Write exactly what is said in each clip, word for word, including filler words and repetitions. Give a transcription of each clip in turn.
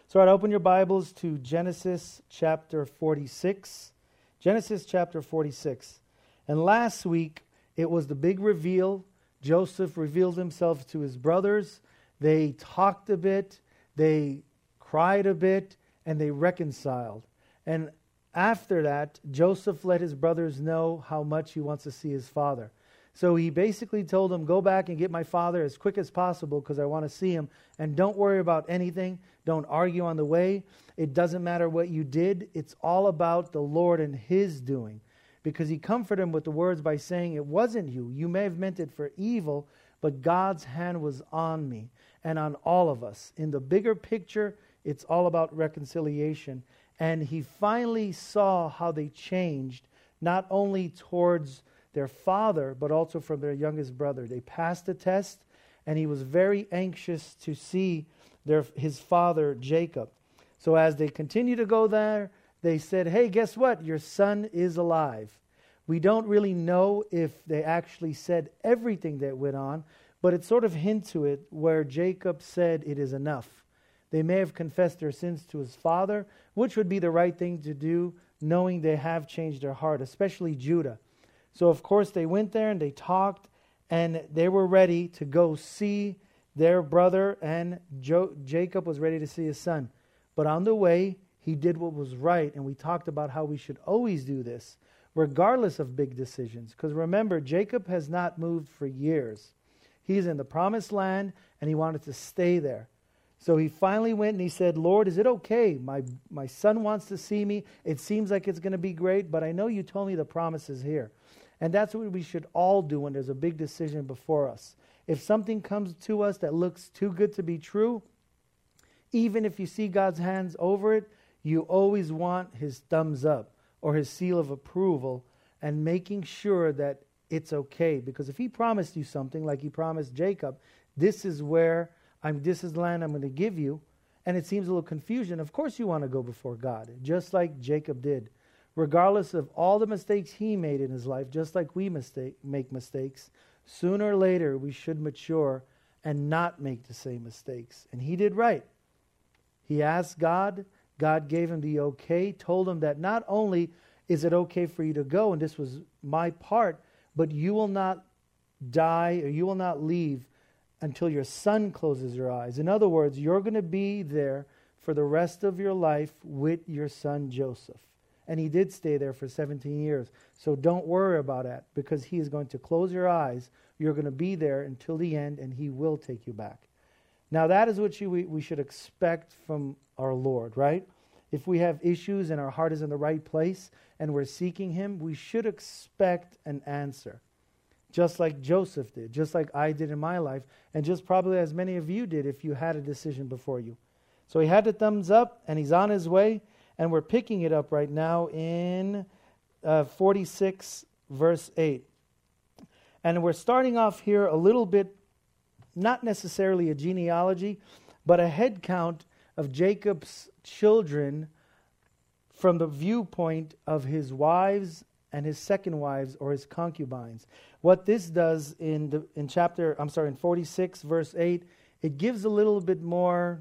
So I'd open your Bibles to Genesis chapter forty-six. Genesis chapter forty-six. And last week, it was the big reveal. Joseph revealed himself to his brothers. They talked a bit. They cried a bit. And they reconciled. And after that, Joseph let his brothers know how much he wants to see his father. So he basically told them, go back and get my father as quick as possible because I want to see him. And don't worry about anything. Don't argue on the way. It doesn't matter what you did. It's all about the Lord and His doing. Because he comforted him with the words by saying, it wasn't you. You may have meant it for evil, but God's hand was on me and on all of us. In the bigger picture, it's all about reconciliation. And he finally saw how they changed, not only towards their father, but also from their youngest brother. They passed the test, and he was very anxious to see their his father, Jacob. So as they continued to go there, they said, hey, guess what? Your son is alive. We don't really know if they actually said everything that went on, but it sort of hints to it where Jacob said it is enough. They may have confessed their sins to his father, which would be the right thing to do, knowing they have changed their heart, especially Judah. So, of course, they went there and they talked, and they were ready to go see their brother, and jo- Jacob was ready to see his son. But on the way, he did what was right, and we talked about how we should always do this, regardless of big decisions. Because remember, Jacob has not moved for years. He's in the promised land, and he wanted to stay there. So he finally went and he said, Lord, is it okay? My my son wants to see me. It seems like it's going to be great, but I know you told me the promise is here. And that's what we should all do when there's a big decision before us. If something comes to us that looks too good to be true, even if you see God's hands over it, you always want His thumbs up or His seal of approval and making sure that it's okay. Because if He promised you something like He promised Jacob, this is where I'm, this is the land I'm going to give you, and it seems a little confusion, of course you want to go before God, just like Jacob did. Regardless of all the mistakes he made in his life, just like we mistake, make mistakes, sooner or later we should mature and not make the same mistakes. And he did right. He asked God. God gave him the okay, told him that not only is it okay for you to go, and this was my part, but you will not die or you will not leave until your son closes your eyes. In other words, you're going to be there for the rest of your life with your son Joseph. And he did stay there for seventeen years. So don't worry about that, because he is going to close your eyes. You're going to be there until the end, and he will take you back. Now that is what you, we, we should expect from our Lord, right? If we have issues and our heart is in the right place and we're seeking Him, we should expect an answer. Just like Joseph did, just like I did in my life, and just probably as many of you did if you had a decision before you. So he had the thumbs up, and he's on his way. And we're picking it up right now in uh, forty-six, verse eight. And we're starting off here a little bit, not necessarily a genealogy, but a head count of Jacob's children from the viewpoint of his wives and his second wives or his concubines. What this does in the in chapter, I'm sorry, in forty-six, verse eight, it gives a little bit more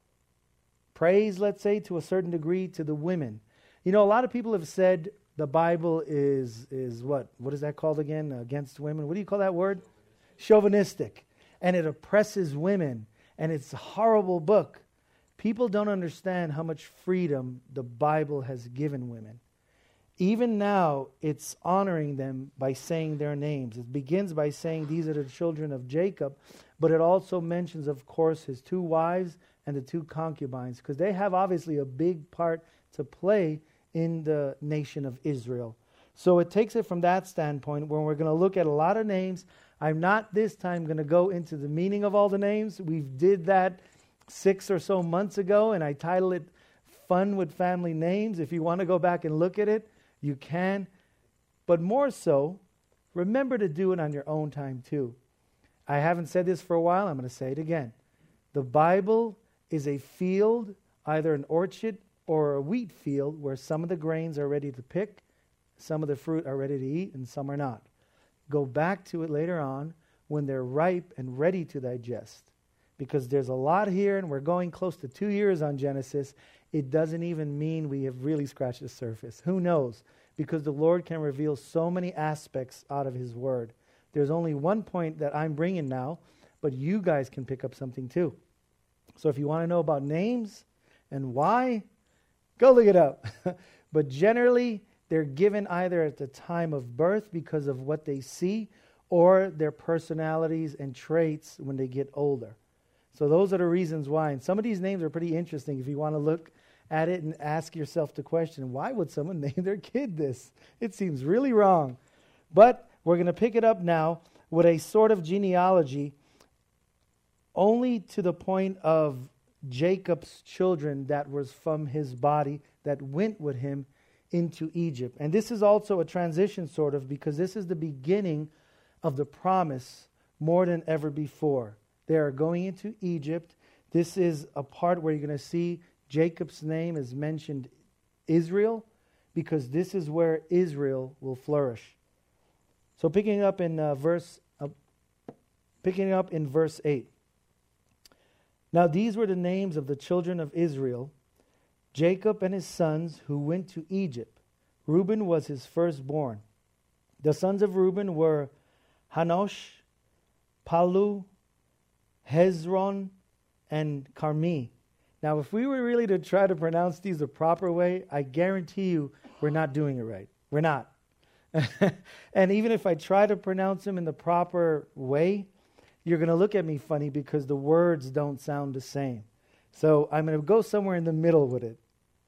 praise, let's say, to a certain degree to the women. You know, a lot of people have said the Bible is, is what? What is that called again? Against women. What do you call that word? Chauvinistic. And it oppresses women. And it's a horrible book. People don't understand how much freedom the Bible has given women. Even now, it's honoring them by saying their names. It begins by saying these are the children of Jacob, but it also mentions, of course, his two wives and the two concubines, because they have obviously a big part to play in the nation of Israel. So it takes it from that standpoint where we're going to look at a lot of names. I'm not this time going to go into the meaning of all the names. We did that six or so months ago, and I titled it Fun with Family Names. If you want to go back and look at it, you can. But more so, remember to do it on your own time too. I haven't said this for a while. I'm going to say it again. The Bible is a field, either an orchard or a wheat field, where some of the grains are ready to pick, some of the fruit are ready to eat, and some are not. Go back to it later on when they're ripe and ready to digest. because there's a lot here and we're going close to two years on Genesis. It doesn't even mean we have really scratched the surface. Who knows? Because the Lord can reveal so many aspects out of His Word. There's only one point that I'm bringing now, but you guys can pick up something too. So if you want to know about names and why, go look it up. But generally, they're given either at the time of birth because of what they see, or their personalities and traits when they get older. So those are the reasons why. And some of these names are pretty interesting if you want to look at it and ask yourself the question, why would someone name their kid this? It seems really wrong. But we're going to pick it up now with a sort of genealogy only to the point of Jacob's children that was from his body that went with him into Egypt. And this is also a transition sort of, because this is the beginning of the promise more than ever before. They are going into Egypt. This is a part where you're going to see Jacob's name is mentioned Israel, because this is where Israel will flourish. So picking up in uh, verse uh, picking up in verse eight. Now these were the names of the children of Israel, Jacob and his sons who went to Egypt. Reuben was his firstborn. The sons of Reuben were Hanosh, Palu, Hezron, and Carmi. Now, if we were really to try to pronounce these the proper way, I guarantee you we're not doing it right. We're not. And even if I try to pronounce them in the proper way, you're going to look at me funny because the words don't sound the same. So I'm going to go somewhere in the middle with it.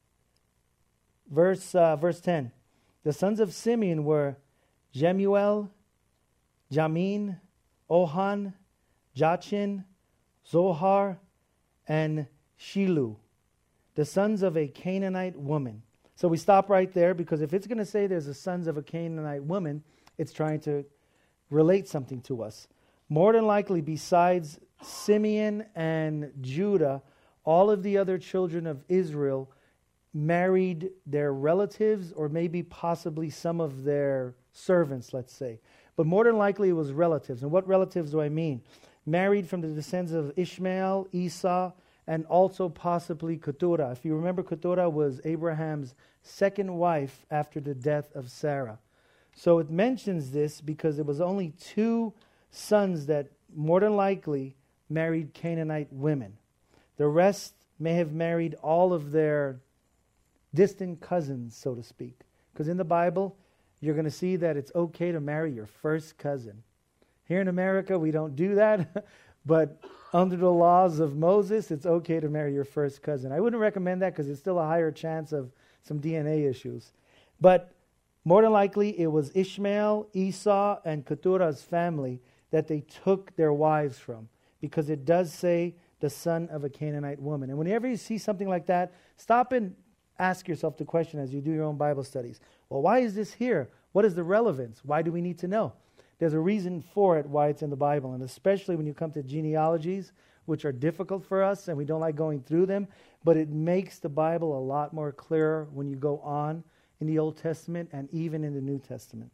Verse uh, verse ten. The sons of Simeon were Jemuel, Jamin, Ohan, Jachin, Zohar, and Shilu, the sons of a Canaanite woman. So we stop right there, because if it's going to say there's the sons of a Canaanite woman, it's trying to relate something to us. More than likely, besides Simeon and Judah, all of the other children of Israel married their relatives, or maybe possibly some of their servants, let's say. But more than likely, it was relatives. And what relatives do I mean? Married from the descendants of Ishmael, Esau, and also possibly Keturah. If you remember, Keturah was Abraham's second wife after the death of Sarah. So it mentions this because it was only two sons that more than likely married Canaanite women. The rest may have married all of their distant cousins, so to speak. Because in the Bible, you're going to see that it's okay to marry your first cousin. Here in America, we don't do that, but under the laws of Moses, it's okay to marry your first cousin. I wouldn't recommend that because it's still a higher chance of some D N A issues. But more than likely, it was Ishmael, Esau, and Keturah's family that they took their wives from, because it does say the son of a Canaanite woman. And whenever you see something like that, stop and ask yourself the question as you do your own Bible studies. Well, why is this here? What is the relevance? Why do we need to know? There's a reason for it, why it's in the Bible. And especially when you come to genealogies, which are difficult for us and we don't like going through them, but it makes the Bible a lot more clearer when you go on in the Old Testament and even in the New Testament.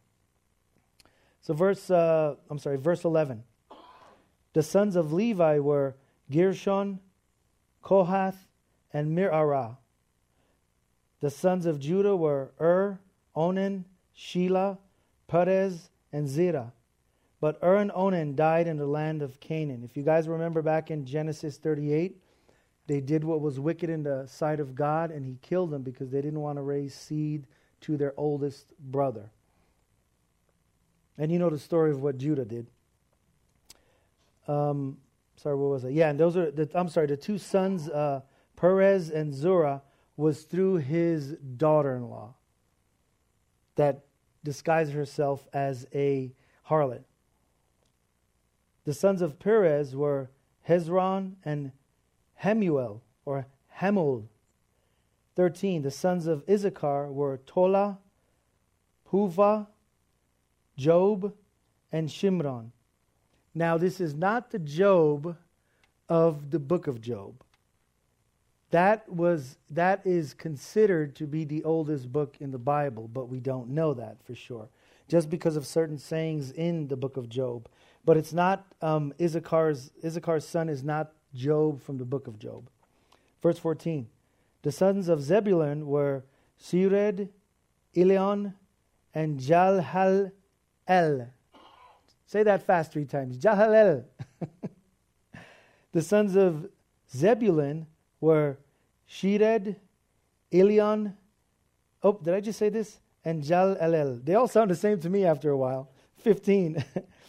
So verse, uh, I'm sorry, verse eleven. The sons of Levi were Gershon, Kohath, and Merari. The sons of Judah were Ur, Onan, Shelah, Perez, and Zerah. But Ur and Onan died in the land of Canaan. If you guys remember back in Genesis thirty-eight, they did what was wicked in the sight of God, and He killed them because they didn't want to raise seed to their oldest brother. And you know the story of what Judah did. Um, sorry, what was it? Yeah, and those are, the, I'm sorry, the two sons, uh, Perez and Zerah, was through his daughter-in-law that disguised herself as a harlot. The sons of Perez were Hezron and Hamuel, or Hamul. thirteen. The sons of Issachar were Tola, Puvah, Job, and Shimron. Now, this is not the Job of the book of Job. That was that is considered to be the oldest book in the Bible, but we don't know that for sure, just because of certain sayings in the book of Job. But it's not um, Issachar's Issachar's son is not Job from the book of Job. Verse fourteen. The sons of Zebulun were Sered, Elion, and Jalhalel. Say that fast three times. Jalhalel. The sons of Zebulun were Shered, Elion. Oh, did I just say this? And Jalhalel. They all sound the same to me after a while. fifteen.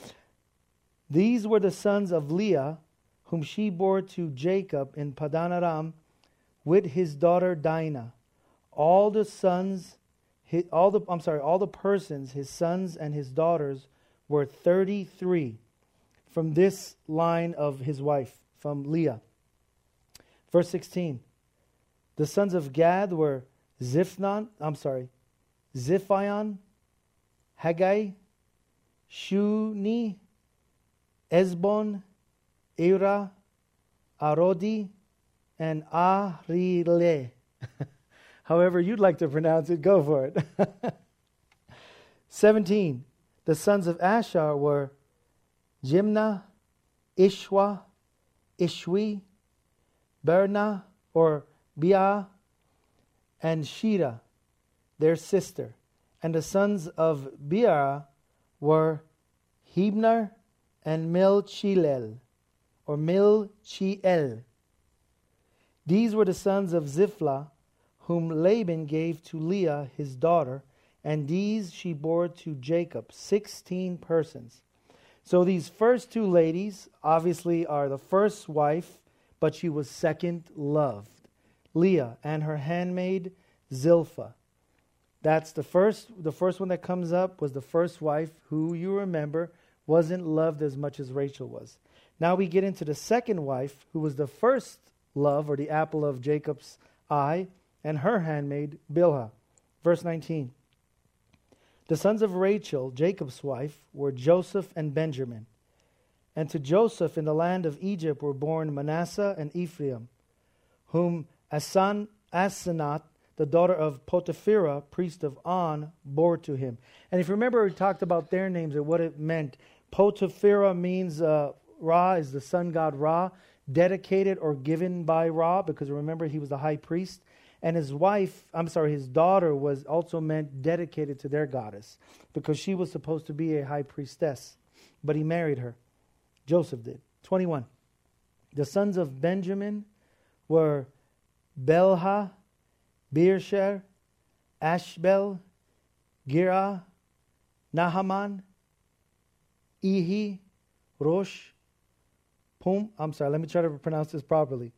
These were the sons of Leah, whom she bore to Jacob in Padan Aram with his daughter Dinah. All the sons, his, all the I'm sorry, all the persons, his sons and his daughters, were thirty-three from this line of his wife, from Leah. Verse sixteen. The sons of Gad were Ziphnon, I'm sorry, Ziphion, Haggai, Shuni, Ezbon, Ira, Arodi, and Arile. However you'd like to pronounce it, go for it. seventeen. The sons of Asher were Jimnah, Ishwa, Ishwi, Berna, or Bia, and Shira, their sister. And the sons of Bia were Hebner and Milchilel, or Milchiel. These were the sons of Ziplah, whom Laban gave to Leah his daughter, and these she bore to Jacob, sixteen persons. So these first two ladies obviously are the first wife, but she was second loved. Leah and her handmaid Zilpah. That's the first, the first one that comes up was the first wife, who you remember wasn't loved as much as Rachel was. Now we get into the second wife, who was the first love, or the apple of Jacob's eye, and her handmaid Bilhah. Verse nineteen. The sons of Rachel, Jacob's wife, were Joseph and Benjamin. And to Joseph in the land of Egypt were born Manasseh and Ephraim, whom Asan, Asenath, the daughter of Potipherah, priest of On, bore to him. And if you remember, we talked about their names and what it meant. Potipherah means uh, Ra is the sun god Ra, dedicated or given by Ra, because remember he was the high priest. And his wife, I'm sorry, his daughter was also meant dedicated to their goddess, because she was supposed to be a high priestess. But he married her. Joseph did. twenty-one. The sons of Benjamin were Belha, Beersher, Ashbel, Gira, Nahaman, Ihi, Rosh, Pum, I'm sorry, let me try to pronounce this properly.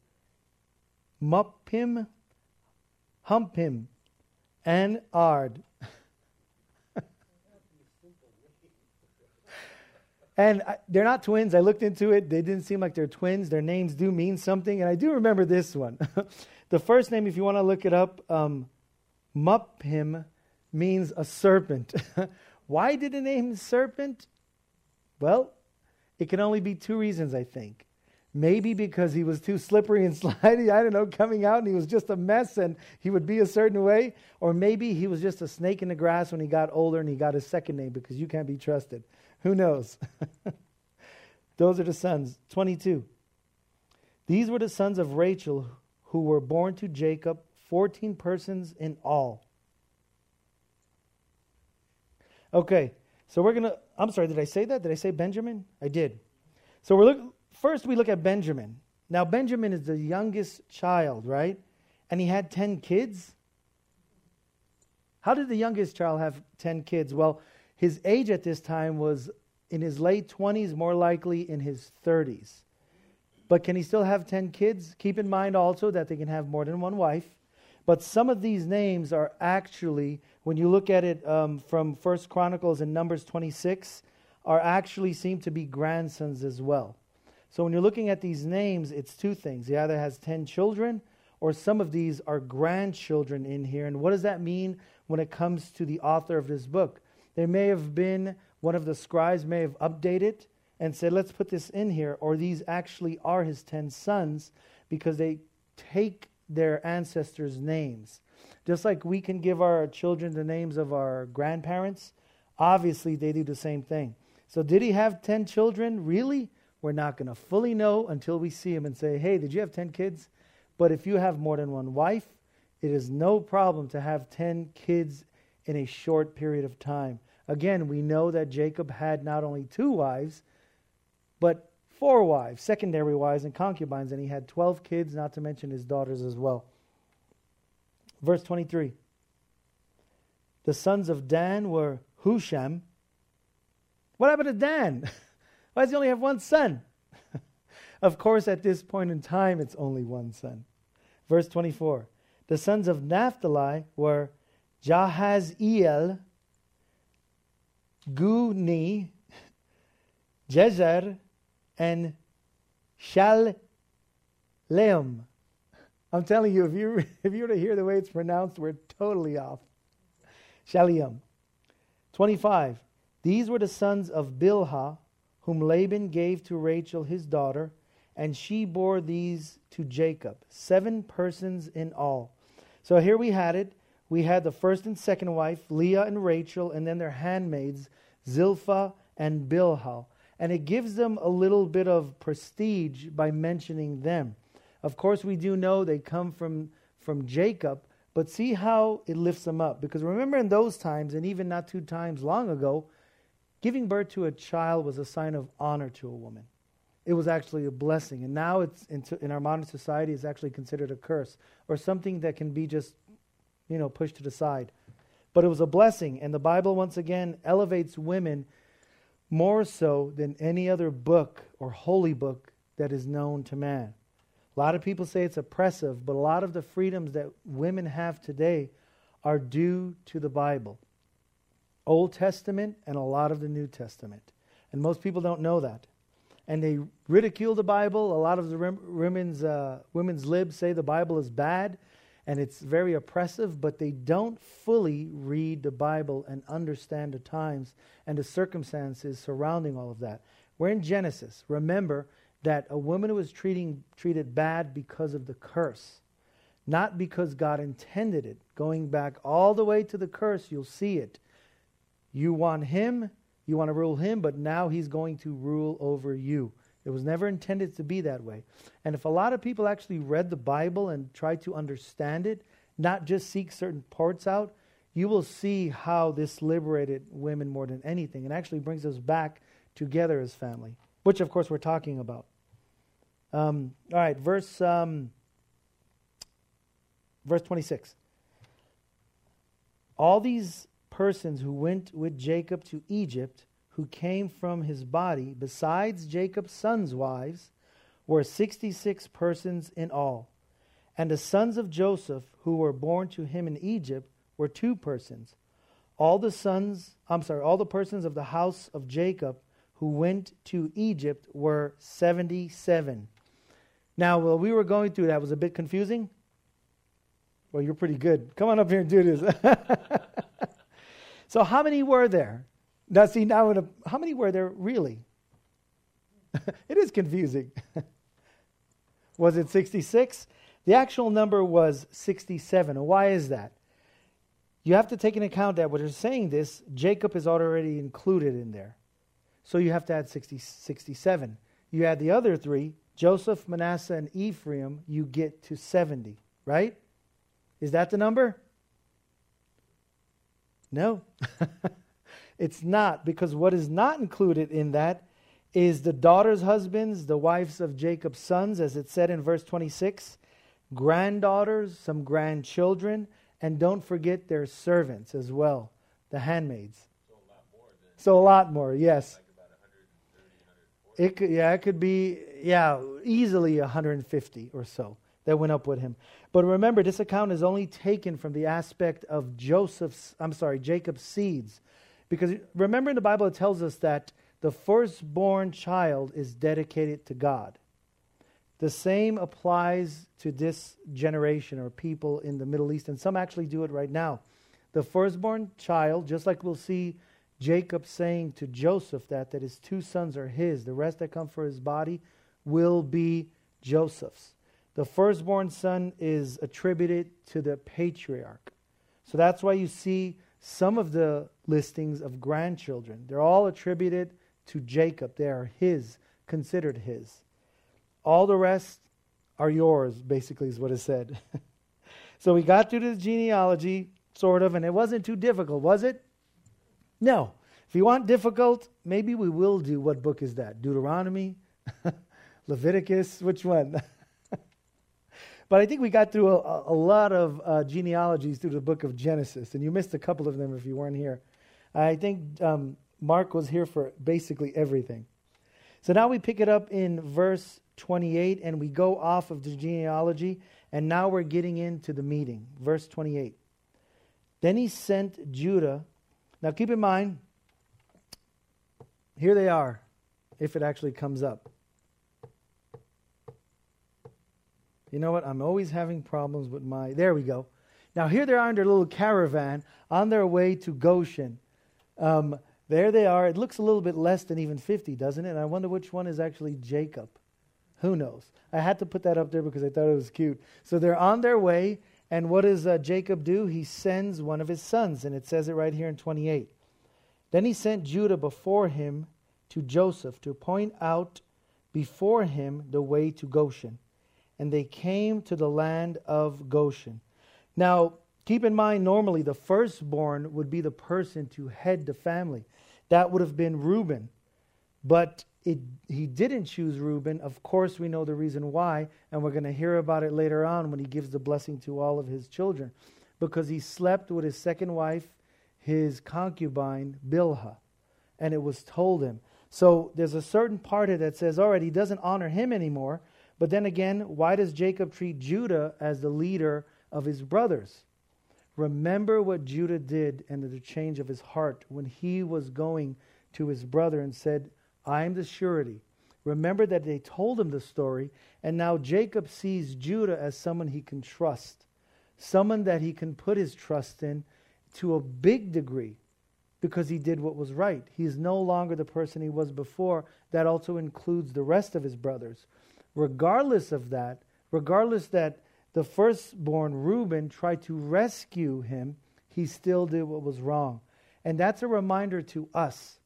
Muppim, Humpim, and Ard. And I, they're not twins. I looked into it. They didn't seem like they're twins. Their names do mean something. And I do remember this one. The first name, if you want to look it up, um, Muphim means a serpent. Why did it name serpent? Well, it can only be two reasons, I think. Maybe because he was too slippery and slidey, I don't know, coming out and he was just a mess and he would be a certain way. Or maybe he was just a snake in the grass when he got older and he got his second name, because you can't be trusted. Who knows? Those are the sons. twenty-two. These were the sons of Rachel who were born to Jacob, fourteen persons in all. Okay, so we're going to, I'm sorry, did I say that? Did I say Benjamin? I did. So we're look, first we look at Benjamin. Now Benjamin is the youngest child, right? And he had ten kids. How did the youngest child have ten kids? Well, his age at this time was in his late twenties, more likely in his thirties. But can he still have ten kids? Keep in mind also that they can have more than one wife. But some of these names are actually, when you look at it um, from First Chronicles and Numbers twenty-six, are actually seem to be grandsons as well. So when you're looking at these names, it's two things. He either has ten children, or some of these are grandchildren in here. And what does that mean when it comes to the author of this book? There may have been, one of the scribes may have updated and said, let's put this in here, or these actually are his ten sons, because they take their ancestors' names. Just like we can give our children the names of our grandparents, obviously they do the same thing. So did he have ten children? Really? We're not going to fully know until we see him and say, hey, did you have ten kids? But if you have more than one wife, it is no problem to have ten kids in a short period of time. Again, we know that Jacob had not only two wives, but four wives, secondary wives and concubines, and he had twelve kids, not to mention his daughters as well. Verse twenty-three. The sons of Dan were Husham. What happened to Dan? Why does he only have one son? Of course, at this point in time, it's only one son. Verse twenty-four. The sons of Naphtali were Jahaziel, Guni, Jezer, and Shalleum. I'm telling you, if you if you were to hear the way it's pronounced, we're totally off. Shalleum. twenty-five. These were the sons of Bilhah, whom Laban gave to Rachel his daughter, and she bore these to Jacob. Seven persons in all. So here we had it. We had the first and second wife, Leah and Rachel, and then their handmaids, Zilpah and Bilhah. And it gives them a little bit of prestige by mentioning them. Of course, we do know they come from, from Jacob, but see how it lifts them up. Because remember in those times, and even not two times long ago, giving birth to a child was a sign of honor to a woman. It was actually a blessing. And now it's in, in our modern society, it's actually considered a curse or something that can be just, you know, pushed to the side. But it was a blessing. And the Bible, once again, elevates women more so than any other book or holy book that is known to man. A lot of people say it's oppressive, but a lot of the freedoms that women have today are due to the Bible. Old Testament and a lot of the New Testament. And most people don't know that. And they ridicule the Bible. A lot of the women's, uh, women's libs say the Bible is bad and it's very oppressive, but they don't fully read the Bible and understand the times and the circumstances surrounding all of that. We're in Genesis. Remember that a woman was treating, treated bad because of the curse, not because God intended it. Going back all the way to the curse, you'll see it. You want him, you want to rule him, but now he's going to rule over you. It was never intended to be that way. And if a lot of people actually read the Bible and try to understand it, not just seek certain parts out, you will see how this liberated women more than anything and actually brings us back together as family, which of course we're talking about. Um, all right, verse um, verse twenty-six. All these persons who went with Jacob to Egypt, who came from his body, besides Jacob's sons' wives, were sixty-six persons in all. And the sons of Joseph, who were born to him in Egypt, were two persons. All the sons, I'm sorry, all the persons of the house of Jacob who went to Egypt were seventy-seven. Now, while we were going through that, was it a bit confusing? Well, you're pretty good. Come on up here and do this. So how many were there? Now, see, now, a, how many were there really? It is confusing. Was it sixty-six? The actual number was sixty-seven. And why is that? You have to take into account that when you're saying this, Jacob is already included in there. So you have to add sixty, sixty-seven. You add the other three, Joseph, Manasseh, and Ephraim, you get to seventy, right? Is that the number? No. It's not, because what is not included in that is the daughters' husbands, the wives of Jacob's sons, as it said in verse twenty-six, granddaughters, some grandchildren, and don't forget their servants as well, the handmaids. So a lot more. Than so a lot more, yes. Like about one hundred thirty, one hundred forty. It could, yeah, it could be, yeah, easily one hundred fifty or so that went up with him. But remember, this account is only taken from the aspect of Joseph's, I'm sorry, Jacob's seeds. Because remember in the Bible it tells us that the firstborn child is dedicated to God. The same applies to this generation or people in the Middle East, and some actually do it right now. The firstborn child, just like we'll see Jacob saying to Joseph that, that his two sons are his, the rest that come for his body will be Joseph's. The firstborn son is attributed to the patriarch. So that's why you see some of the listings of grandchildren. They're all attributed to Jacob. They are his considered his. All the rest are yours, basically is what it said. So we got through the genealogy, sort of, and it wasn't too difficult, was it? No. If you want difficult, maybe we will do, what book is that? Deuteronomy? Leviticus? Which one? But I think we got through a, a lot of uh, genealogies through the book of Genesis, and you missed a couple of them if you weren't here. I think um, Mark was here for basically everything. So now we pick it up in verse twenty-eight, and we go off of the genealogy, and now we're getting into the meeting. Verse twenty-eight. Then he sent Judah. Now keep in mind, here they are, if it actually comes up. You know what? I'm always having problems with my... There we go. Now here they are in their little caravan on their way to Goshen. Um, there they are. It looks a little bit less than even fifty, doesn't it? And I wonder which one is actually Jacob. Who knows? I had to put that up there because I thought it was cute. So they're on their way, and what does uh, Jacob do? He sends one of his sons, and it says it right here in twenty-eight. Then he sent Judah before him to Joseph to point out before him the way to Goshen. And they came to the land of Goshen. Now, keep in mind, normally the firstborn would be the person to head the family. That would have been Reuben. But it, he didn't choose Reuben. Of course, we know the reason why, and we're going to hear about it later on when he gives the blessing to all of his children. Because he slept with his second wife, his concubine, Bilhah. And it was told him. So there's a certain part of it that says, all right, he doesn't honor him anymore. But then again, why does Jacob treat Judah as the leader of his brothers? Remember what Judah did and the change of his heart when he was going to his brother and said, I am the surety. Remember that they told him the story, and now Jacob sees Judah as someone he can trust, someone that he can put his trust in to a big degree because he did what was right. He is no longer the person he was before. That also includes the rest of his brothers. Regardless of that, regardless that the firstborn Reuben tried to rescue him, he still did what was wrong. And that's a reminder to us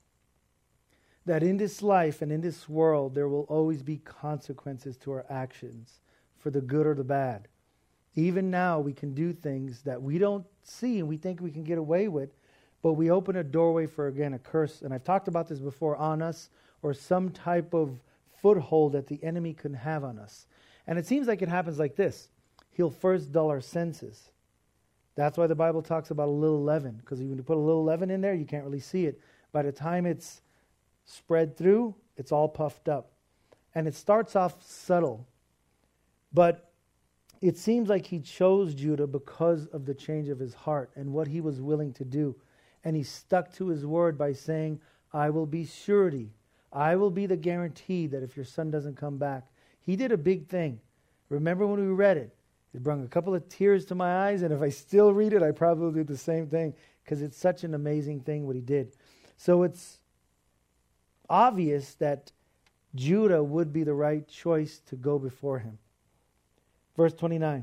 that in this life and in this world, there will always be consequences to our actions, for the good or the bad. Even now, we can do things that we don't see and we think we can get away with, but we open a doorway for, again, a curse. And I've talked about this before, on us, or some type of foothold that the enemy can have on us. And it seems like it happens like this. He'll first dull our senses. That's why the Bible talks about a little leaven, because when you put a little leaven in there, you can't really see it. By the time it's spread through, it's all puffed up. And it starts off subtle. But it seems like he chose Judah because of the change of his heart and what he was willing to do. And he stuck to his word by saying, I will be surety. I will be the guarantee that if your son doesn't come back. He did a big thing. Remember when we read it? It brought a couple of tears to my eyes, and if I still read it, I probably will do the same thing because it's such an amazing thing what he did. So it's obvious that Judah would be the right choice to go before him. Verse twenty-nine.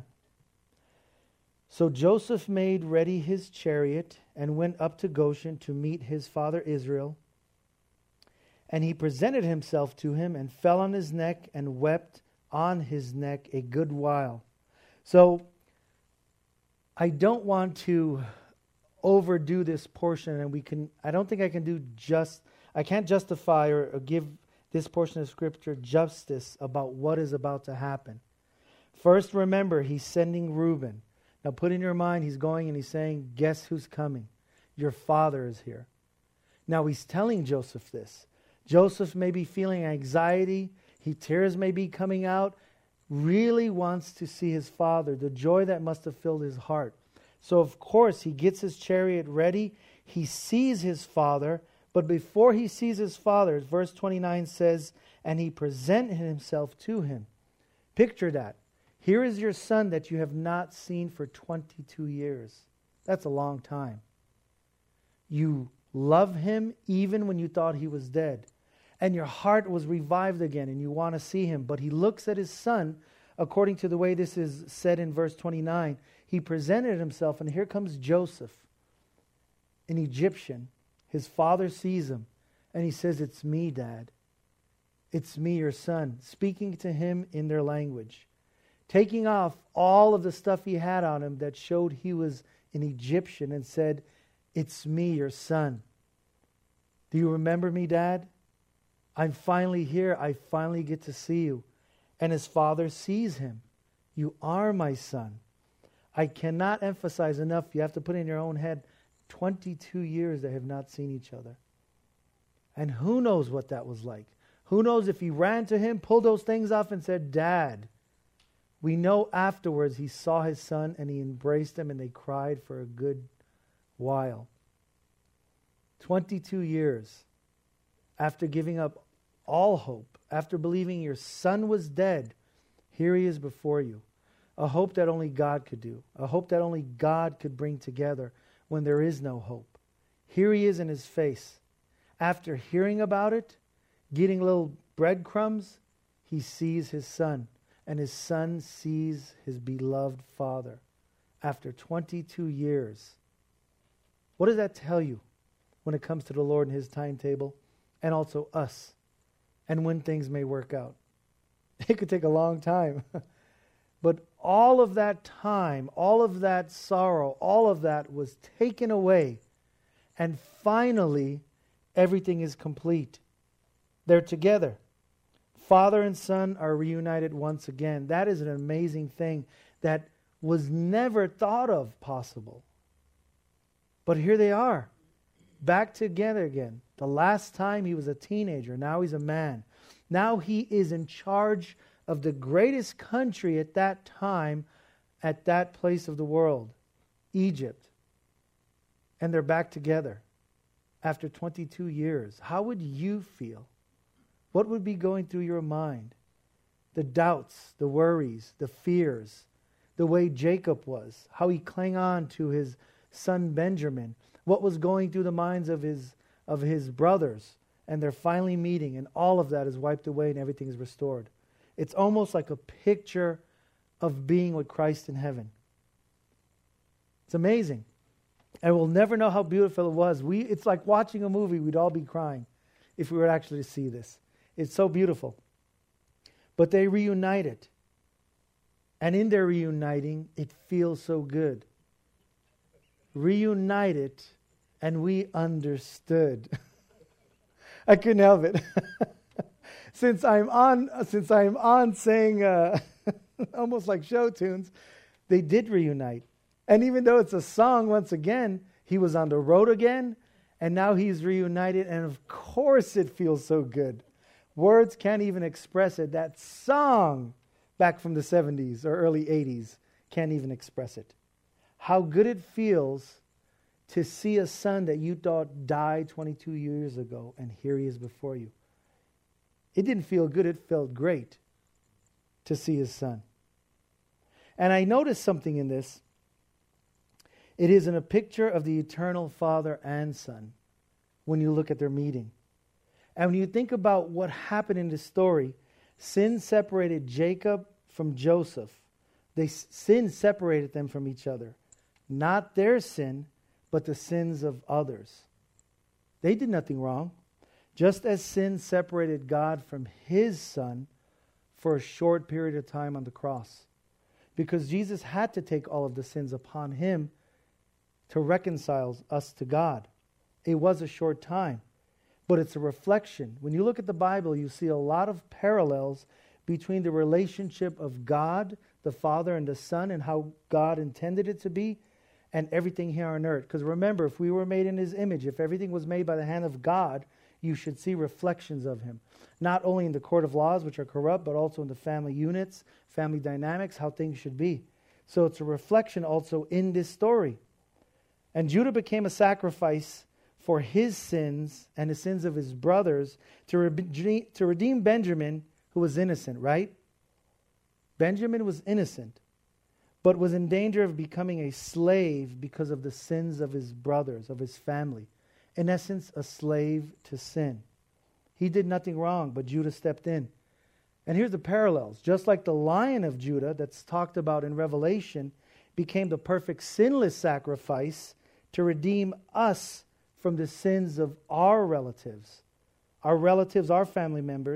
So Joseph made ready his chariot and went up to Goshen to meet his father Israel. And he presented himself to him and fell on his neck and wept on his neck a good while. So I don't want to overdo this portion, and we can. I don't think I can do just. I can't justify or, or give this portion of Scripture justice about what is about to happen. First, remember, he's sending Reuben. Now put in your mind, he's going and he's saying, guess who's coming? Your father is here. Now he's telling Joseph this. Joseph may be feeling anxiety. He tears may be coming out. Really wants to see his father. The joy that must have filled his heart. So of course he gets his chariot ready. He sees his father. But before he sees his father, verse twenty-nine says, and he presented himself to him. Picture that. Here is your son that you have not seen for twenty-two years. That's a long time. You love him even when you thought he was dead. And your heart was revived again and you want to see him. But he looks at his son, according to the way this is said in verse twenty-nine. He presented himself, and here comes Joseph, an Egyptian. His father sees him, and he says, it's me, Dad. it's me, your son, speaking to him in their language, taking off all of the stuff he had on him that showed he was an Egyptian and said, it's me, your son. Do you remember me, Dad? I'm finally here. I finally get to see you. And his father sees him. You are my son. I cannot emphasize enough. You have to put in your own head, twenty-two years they have not seen each other. And who knows what that was like? Who knows if he ran to him, pulled those things off and said, Dad. We know afterwards he saw his son and he embraced him and they cried for a good while. twenty-two years after giving up all hope, after believing your son was dead, here he is before you. A hope that only God could do. A hope that only God could bring together when there is no hope. Here he is in his face. After hearing about it, getting little breadcrumbs, he sees his son. And his son sees his beloved father. After twenty-two years. What does that tell you when it comes to the Lord and his timetable? And also us. And when things may work out. It could take a long time. But all of that time, all of that sorrow, all of that was taken away. And finally, everything is complete. They're together. Father and son are reunited once again. That is an amazing thing that was never thought of possible. But here they are, back together again. The last time he was a teenager, now he's a man. Now he is in charge of the greatest country at that time, at that place of the world, Egypt. And they're back together after twenty-two years. How would you feel? What would be going through your mind? The doubts, the worries, the fears, the way Jacob was, how he clung on to his son Benjamin, what was going through the minds of his of his brothers, and they're finally meeting, and all of that is wiped away and everything is restored. It's almost like a picture of being with Christ in heaven. It's amazing. And we'll never know how beautiful it was. We it's like watching a movie. We'd all be crying if we were actually to see this. It's so beautiful. But they reunited. And in their reuniting, it feels so good. Reunited, and we understood. I couldn't help it. since I'm on, since I'm on saying uh, almost like show tunes, they did reunite. And even though it's a song, once again, he was on the road again, and now he's reunited, and of course it feels so good. Words can't even express it. That song back from the seventies or early eighties can't even express it. How good it feels to see a son that you thought died twenty-two years ago, and here he is before you. It didn't feel good. It felt great to see his son. And I noticed something in this. It is in a picture of the eternal Father and Son when you look at their meeting. And when you think about what happened in this story, sin separated Jacob from Joseph. They, sin separated them from each other. Not their sin, but the sins of others. They did nothing wrong. Just as sin separated God from his Son for a short period of time on the cross. Because Jesus had to take all of the sins upon him to reconcile us to God. It was a short time. But it's a reflection. When you look at the Bible, you see a lot of parallels between the relationship of God, the Father, and the Son, and how God intended it to be, and everything here on earth. Because remember, if we were made in his image, if everything was made by the hand of God, you should see reflections of him. Not only in the court of laws, which are corrupt, but also in the family units, family dynamics, how things should be. So it's a reflection also in this story. And Judah became a sacrifice for his sins and the sins of his brothers to, re- to redeem Benjamin, who was innocent, right? Benjamin was innocent, but was in danger of becoming a slave because of the sins of his brothers, of his family. In essence, a slave to sin. He did nothing wrong, but Judah stepped in. And here's the parallels. Just like the Lion of Judah that's talked about in Revelation became the perfect sinless sacrifice to redeem us from the sins of our relatives, our relatives, our family members,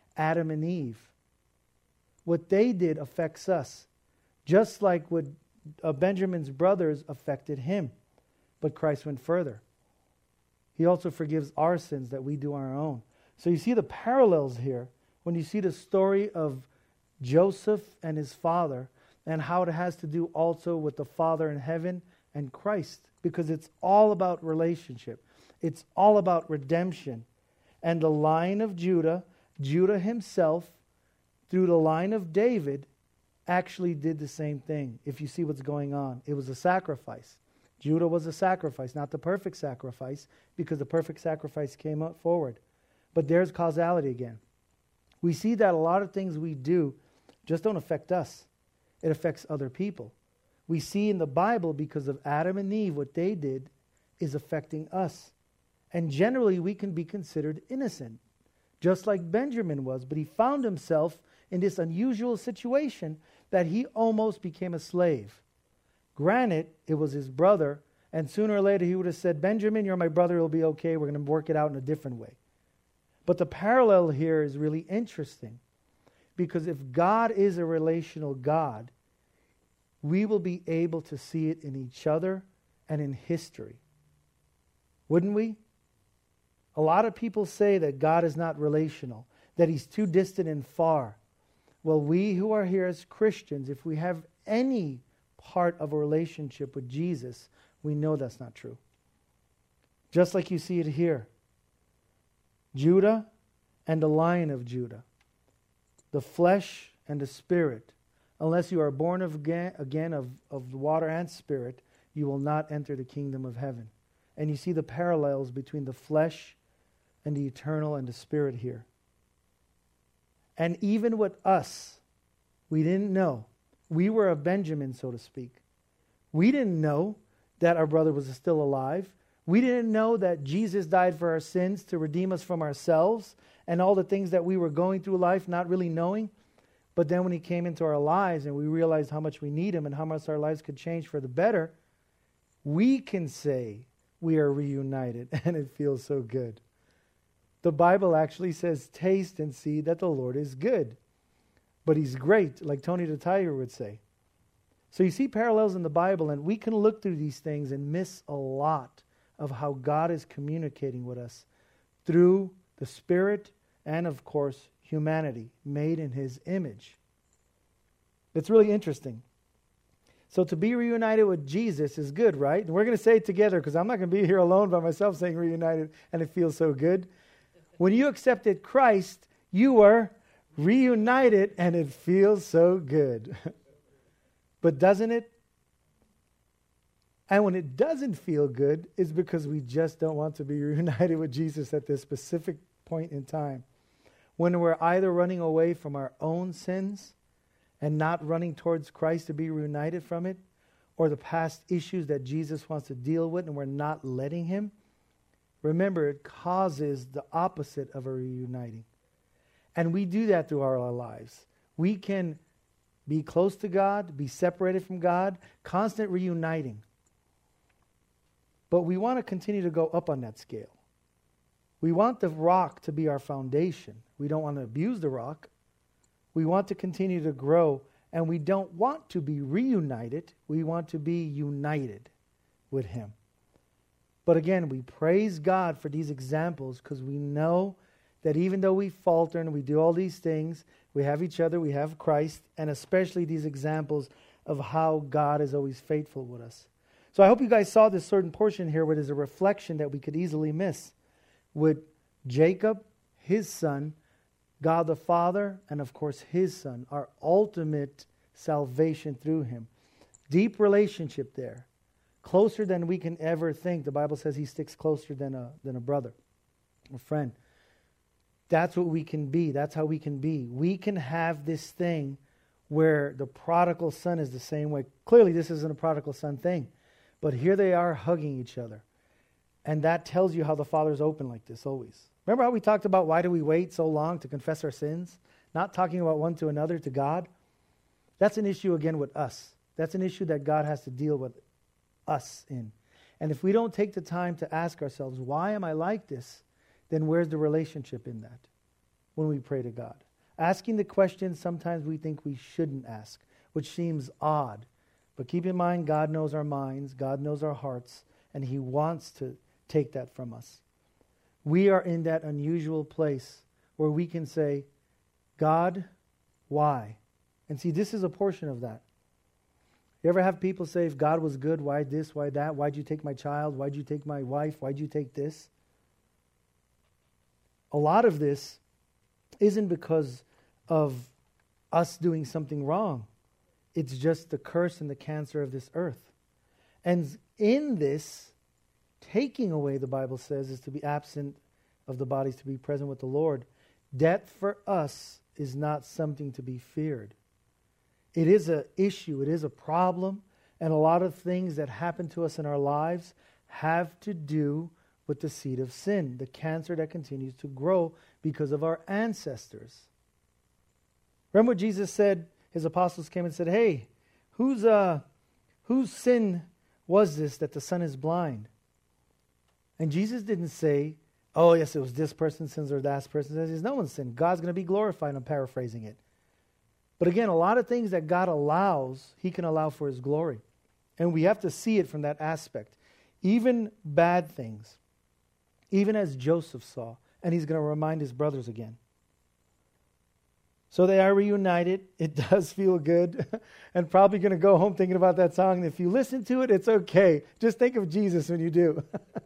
Adam and Eve. What they did affects us, just like what uh, Benjamin's brothers affected him. But Christ went further. He also forgives our sins that we do on our own. So you see the parallels here when you see the story of Joseph and his father, and how it has to do also with the Father in heaven and Christ, because it's all about relationship. It's all about redemption. And the line of Judah, Judah himself, through the line of David, actually did the same thing. If you see what's going on, it was a sacrifice. Judah was a sacrifice, not the perfect sacrifice, because the perfect sacrifice came up forward. But there's causality again. We see that a lot of things we do just don't affect us. It affects other people. We see in the Bible, because of Adam and Eve, what they did is affecting us. And generally, we can be considered innocent, just like Benjamin was. But he found himself in this unusual situation that he almost became a slave. Granted, it was his brother, and sooner or later he would have said, Benjamin, you're my brother, it'll be okay, we're going to work it out in a different way. But the parallel here is really interesting, because if God is a relational God, we will be able to see it in each other and in history. Wouldn't we? A lot of people say that God is not relational, that he's too distant and far. Well, we who are here as Christians, if we have any part of a relationship with Jesus, we know that's not true. Just like you see it here. Judah and the Lion of Judah. The flesh and the spirit. Unless you are born of again, again of, of water and spirit, you will not enter the kingdom of heaven. And you see the parallels between the flesh and the eternal and the spirit here. And even with us, we didn't know. We were a Benjamin, so to speak. We didn't know that our brother was still alive. We didn't know that Jesus died for our sins to redeem us from ourselves and all the things that we were going through life not really knowing. But then when he came into our lives and we realized how much we need him and how much our lives could change for the better, we can say we are reunited, and it feels so good. The Bible actually says, taste and see that the Lord is good. But he's great, like Tony the Tiger would say. So you see parallels in the Bible, and we can look through these things and miss a lot of how God is communicating with us through the Spirit and, of course, humanity made in his image. It's really interesting. So to be reunited with Jesus is good, right? And we're going to say it together, because I'm not going to be here alone by myself saying reunited and it feels so good. When you accepted Christ, you were reunited and it feels so good. But doesn't it? And when it doesn't feel good, it's because we just don't want to be reunited with Jesus at this specific point in time. When we're either running away from our own sins and not running towards Christ to be reunited from it, or the past issues that Jesus wants to deal with and we're not letting him, remember, it causes the opposite of a reuniting. And we do that through our lives. We can be close to God, be separated from God, constant reuniting. But we want to continue to go up on that scale. We want the rock to be our foundation. We don't want to abuse the rock. We want to continue to grow, and we don't want to be reunited. We want to be united with him. But again, we praise God for these examples, because we know that even though we falter and we do all these things, we have each other, we have Christ, and especially these examples of how God is always faithful with us. So I hope you guys saw this certain portion here where there's a reflection that we could easily miss with Jacob, his son, God the Father, and of course his son, our ultimate salvation through him. Deep relationship there. Closer than we can ever think. The Bible says he sticks closer than a, than a brother, a friend. That's what we can be. That's how we can be. We can have this thing where the prodigal son is the same way. Clearly this isn't a prodigal son thing. But here they are hugging each other. And that tells you how the Father's open like this always. Remember how we talked about why do we wait so long to confess our sins? Not talking about one to another, to God. That's an issue again with us. That's an issue that God has to deal with us in. And if we don't take the time to ask ourselves, why am I like this? Then where's the relationship in that? when we pray to God. Asking the questions sometimes we think we shouldn't ask, which seems odd. But keep in mind, God knows our minds, God knows our hearts, and He wants to take that from us. We are in that unusual place where we can say, God, why? And see, this is a portion of that. You ever have people say, if God was good, why this, why that? Why'd you take my child? Why'd you take my wife? Why'd you take this? A lot of this isn't because of us doing something wrong. It's just the curse and the cancer of this earth. And in this, taking away, the Bible says, is to be absent of the bodies, to be present with the Lord. Death for us is not something to be feared. It is an issue, it is a problem, and a lot of things that happen to us in our lives have to do with the seed of sin, the cancer that continues to grow because of our ancestors. Remember what Jesus said? His apostles came and said, hey, whose, uh, whose sin was this that the son is blind? And Jesus didn't say, oh, yes, it was this person's sins or that person's sins. It's no one's sin. God's going to be glorified. I'm paraphrasing it. But again, a lot of things that God allows, He can allow for His glory. And we have to see it from that aspect. Even bad things. Even as Joseph saw. And he's going to remind his brothers again. So they are reunited. It does feel good. And probably going to go home thinking about that song. And if you listen to it, it's okay. Just think of Jesus when you do.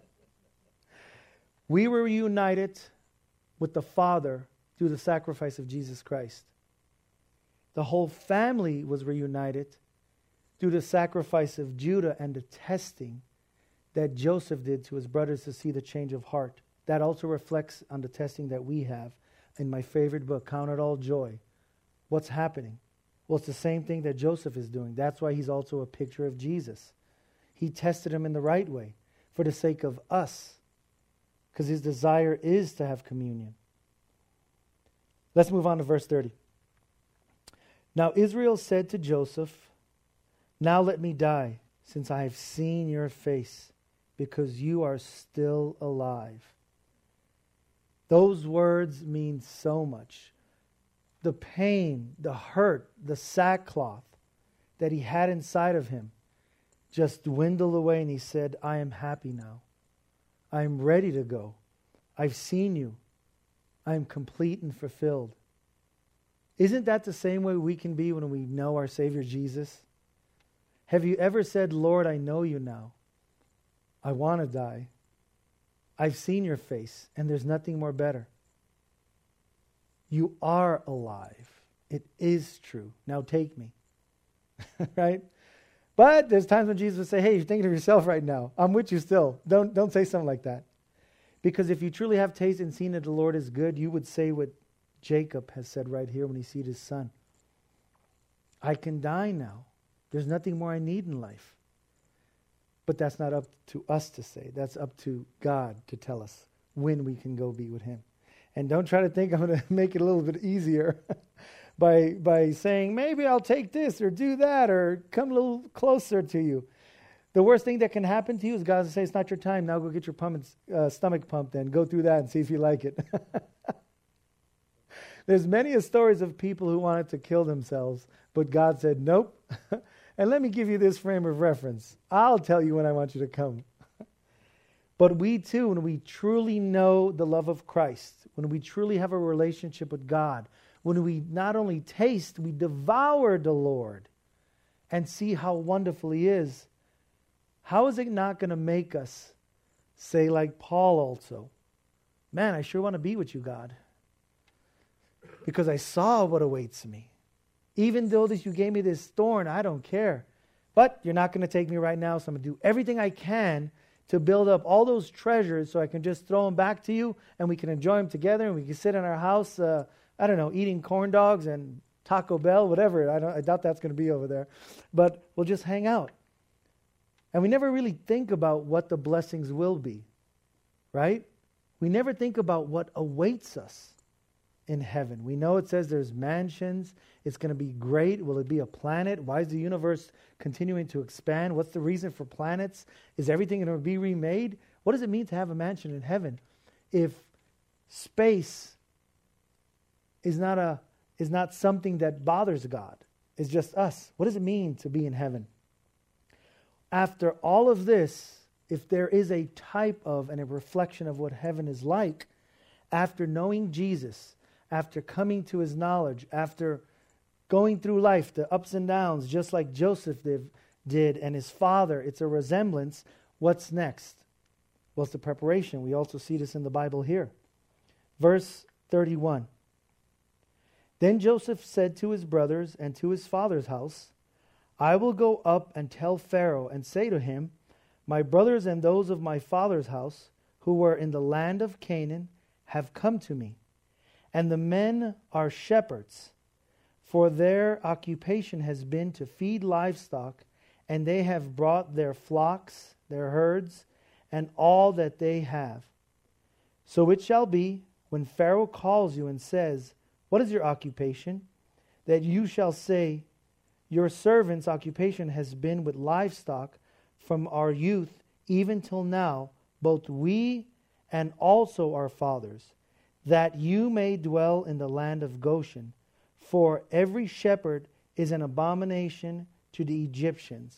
We were reunited with the Father through the sacrifice of Jesus Christ. The whole family was reunited through the sacrifice of Judah and the testing that Joseph did to his brothers to see the change of heart. That also reflects on the testing that we have. In my favorite book, Count It All Joy. What's happening? Well, it's the same thing that Joseph is doing. That's why he's also a picture of Jesus. He tested him in the right way for the sake of us, because his desire is to have communion. Let's move on to verse thirty. Now Israel said to Joseph, now let me die, since I have seen your face, because you are still alive. Those words mean so much. The pain, the hurt, the sackcloth that he had inside of him just dwindled away, and he said, I am happy now. I am ready to go. I've seen you. I am complete and fulfilled. Isn't that the same way we can be when we know our Savior Jesus? Have you ever said, Lord, I know you now. I want to die. I've seen your face, and there's nothing more better. You are alive. It is true. Now take me. Right? But there's times when Jesus would say, hey, you're thinking of yourself right now. I'm with you still. Don't, don't say something like that. Because if you truly have tasted and seen that the Lord is good, you would say what Jacob has said right here when he sees his son. I can die now. There's nothing more I need in life. But that's not up to us to say. That's up to God to tell us when we can go be with Him. And don't try to think I'm going to make it a little bit easier by by saying, maybe I'll take this or do that or come a little closer to you. The worst thing that can happen to you is God will say, it's not your time. Now go get your pump, uh, stomach pumped and go through that and see if you like it. There's many stories of people who wanted to kill themselves, but God said, nope. And let me give you this frame of reference. I'll tell you when I want you to come. But we too, when we truly know the love of Christ, when we truly have a relationship with God, when we not only taste, we devour the Lord and see how wonderful He is, how is it not going to make us say like Paul also, man, I sure want to be with you, God, because I saw what awaits me. Even though that you gave me this thorn, I don't care. But you're not going to take me right now, so I'm going to do everything I can to build up all those treasures so I can just throw them back to you and we can enjoy them together and we can sit in our house, uh, I don't know, eating corn dogs and Taco Bell, whatever. I, don't, I doubt that's going to be over there. But we'll just hang out. And we never really think about what the blessings will be, right? We never think about what awaits us in heaven. We know it says there's mansions. It's going to be great. Will it be a planet? Why is the universe continuing to expand? What's the reason for planets? Is everything going to be remade? What does it mean to have a mansion in heaven if space is not a is not something that bothers God. It's just us. What does it mean to be in heaven? After all of this, if there is a type of and a reflection of what heaven is like, after knowing Jesus, after coming to his knowledge, after going through life, the ups and downs, just like Joseph did, did and his father, it's a resemblance. What's next? Well, it's the preparation. We also see this in the Bible here. Verse thirty-one. Then Joseph said to his brothers and to his father's house, I will go up and tell Pharaoh and say to him, my brothers and those of my father's house who were in the land of Canaan have come to me, and the men are shepherds, for their occupation has been to feed livestock, and they have brought their flocks, their herds, and all that they have. So it shall be, when Pharaoh calls you and says, what is your occupation? That you shall say, your servant's occupation has been with livestock from our youth even till now, both we and also our fathers, that you may dwell in the land of Goshen. For every shepherd is an abomination to the Egyptians.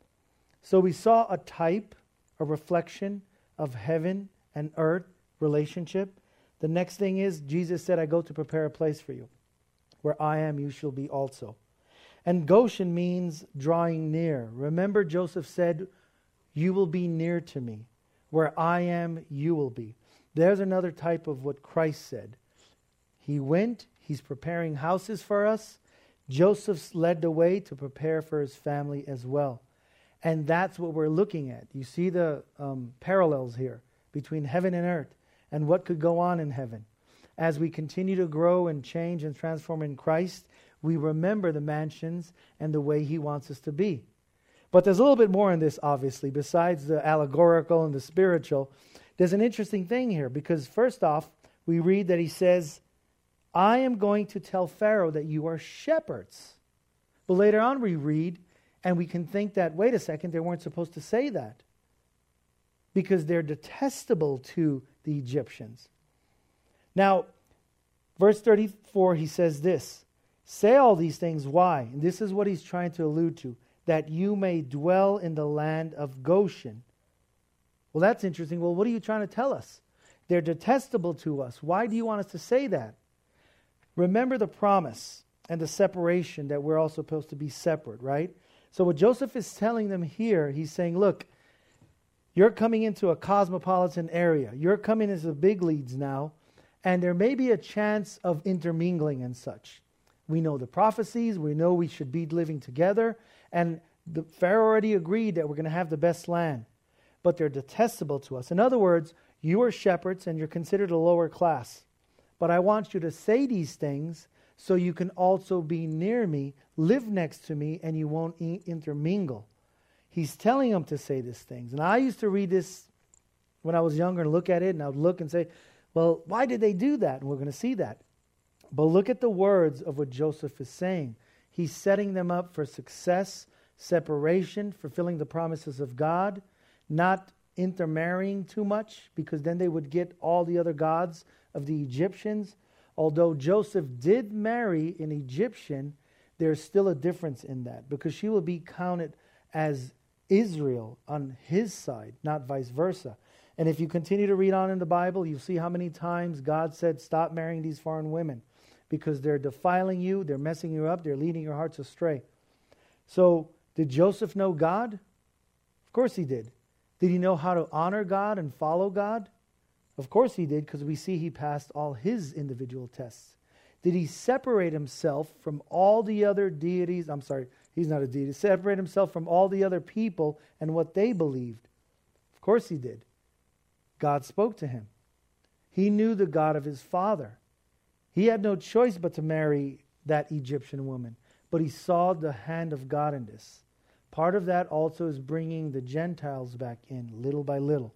So we saw a type, a reflection of heaven and earth relationship. The next thing is, Jesus said, I go to prepare a place for you. Where I am, you shall be also. And Goshen means drawing near. Remember, Joseph said, you will be near to me. Where I am, you will be. There's another type of what Christ said. He went, he's preparing houses for us. Joseph led the way to prepare for his family as well. And that's what we're looking at. You see the um, parallels here between heaven and earth and what could go on in heaven. As we continue to grow and change and transform in Christ, we remember the mansions and the way he wants us to be. But there's a little bit more in this, obviously, besides the allegorical and the spiritual. There's an interesting thing here, because first off, we read that he says, I am going to tell Pharaoh that you are shepherds. But later on we read, and we can think that, wait a second, they weren't supposed to say that, because they're detestable to the Egyptians. Now, verse thirty-four, he says this, say all these things, why? And this is what he's trying to allude to, that you may dwell in the land of Goshen. Well, that's interesting. Well, what are you trying to tell us? They're detestable to us. Why do you want us to say that? Remember the promise and the separation, that we're all supposed to be separate, right? So what Joseph is telling them here, he's saying, look, you're coming into a cosmopolitan area. You're coming into the big leagues now, and there may be a chance of intermingling and such. We know the prophecies. We know we should be living together. And the Pharaoh already agreed that we're going to have the best land. But they're detestable to us. In other words, you are shepherds and you're considered a lower class. But I want you to say these things so you can also be near me, live next to me, and you won't e- intermingle. He's telling them to say these things. And I used to read this when I was younger and look at it, and I would look and say, well, why did they do that? And we're going to see that. But look at the words of what Joseph is saying. He's setting them up for success, separation, fulfilling the promises of God, not intermarrying too much, because then they would get all the other gods of the Egyptians. Although Joseph did marry an Egyptian, there's still a difference in that, because she will be counted as Israel on his side, not vice versa. And if you continue to read on in the Bible, you'll see how many times God said, stop marrying these foreign women, because they're defiling you, they're messing you up, they're leading your hearts astray. So, did Joseph know God? Of course he did. Did he know how to honor God and follow God? Of course he did, because we see he passed all his individual tests. Did he separate himself from all the other deities? I'm sorry, he's not a deity. Separate himself from all the other people and what they believed? Of course he did. God spoke to him. He knew the God of his father. He had no choice but to marry that Egyptian woman. But he saw the hand of God in this. Part of that also is bringing the Gentiles back in, little by little.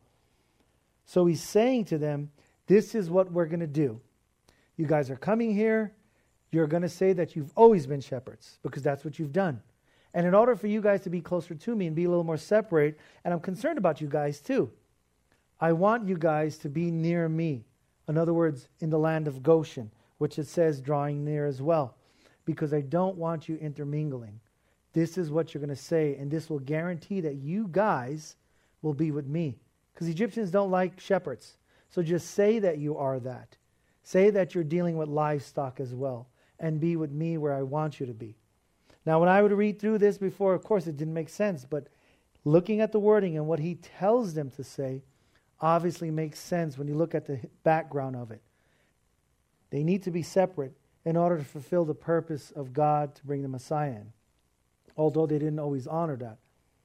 So he's saying to them, this is what we're going to do. You guys are coming here. You're going to say that you've always been shepherds, because that's what you've done. And in order for you guys to be closer to me and be a little more separate, and I'm concerned about you guys too, I want you guys to be near me. In other words, in the land of Goshen, which it says drawing near as well, because I don't want you intermingling. This is what you're going to say, and this will guarantee that you guys will be with me. Because Egyptians don't like shepherds. So just say that you are that. Say that you're dealing with livestock as well, and be with me where I want you to be. Now, when I would read through this before, of course, it didn't make sense, but looking at the wording and what he tells them to say obviously makes sense when you look at the background of it. They need to be separate in order to fulfill the purpose of God to bring the Messiah in, although they didn't always honor that.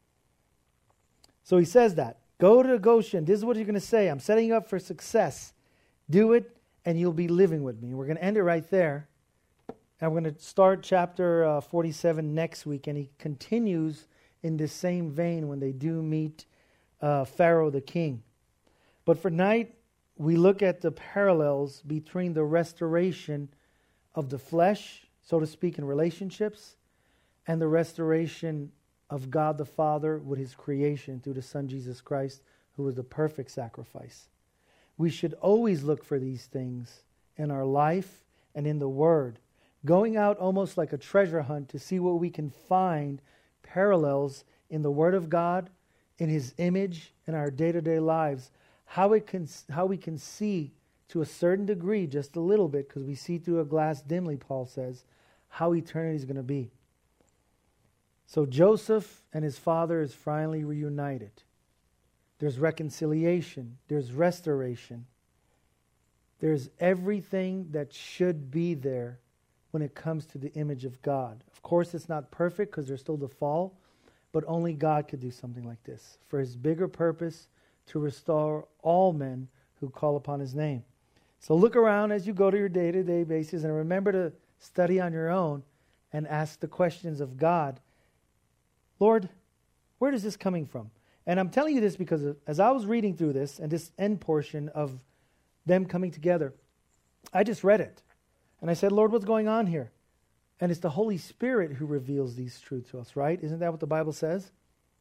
So he says that. Go to Goshen. This is what you're going to say. I'm setting you up for success. Do it, and you'll be living with me. We're going to end it right there. And we're going to start chapter uh, forty-seven next week. And he continues in this same vein when they do meet uh, Pharaoh the king. But for tonight, we look at the parallels between the restoration of the flesh, so to speak, in relationships, and the restoration of God the Father with his creation through the Son Jesus Christ, who was the perfect sacrifice. We should always look for these things in our life and in the Word, going out almost like a treasure hunt to see what we can find parallels in the Word of God, in his image, in our day-to-day lives, how it can, how we can see to a certain degree, just a little bit, because we see through a glass dimly, Paul says, how eternity is going to be. So Joseph and his father is finally reunited. There's reconciliation. There's restoration. There's everything that should be there when it comes to the image of God. Of course, it's not perfect because there's still the fall, but only God could do something like this for his bigger purpose to restore all men who call upon his name. So look around as you go to your day-to-day basis and remember to study on your own and ask the questions of God. Lord, where is this coming from? And I'm telling you this because as I was reading through this and this end portion of them coming together, I just read it. And I said, Lord, what's going on here? And it's the Holy Spirit who reveals these truths to us, right? Isn't that what the Bible says?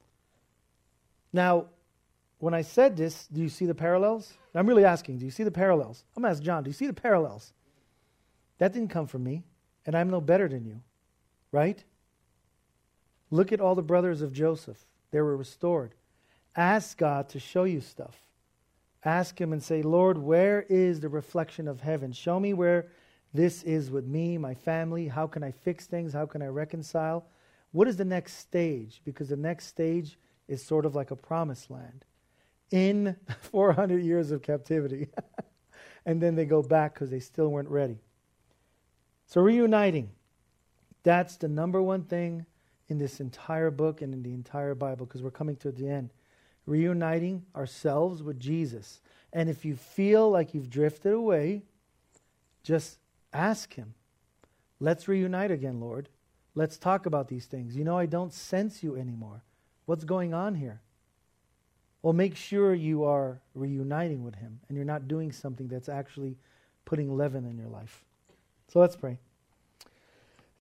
Now, when I said this, do you see the parallels? I'm really asking, do you see the parallels? I'm going to ask John, do you see the parallels? That didn't come from me, and I'm no better than you, right? Look at all the brothers of Joseph. They were restored. Ask God to show you stuff. Ask him and say, Lord, where is the reflection of heaven? Show me where this is with me, my family. How can I fix things? How can I reconcile? What is the next stage? Because the next stage is sort of like a promised land in four hundred years of captivity. And then they go back because they still weren't ready. So reuniting, that's the number one thing in this entire book and in the entire Bible, because we're coming to the end. Reuniting ourselves with Jesus. And if you feel like you've drifted away, just ask him. Let's reunite again, Lord. Let's talk about these things. You know, I don't sense you anymore. What's going on here? Well, make sure you are reuniting with him and you're not doing something that's actually putting leaven in your life. So let's pray.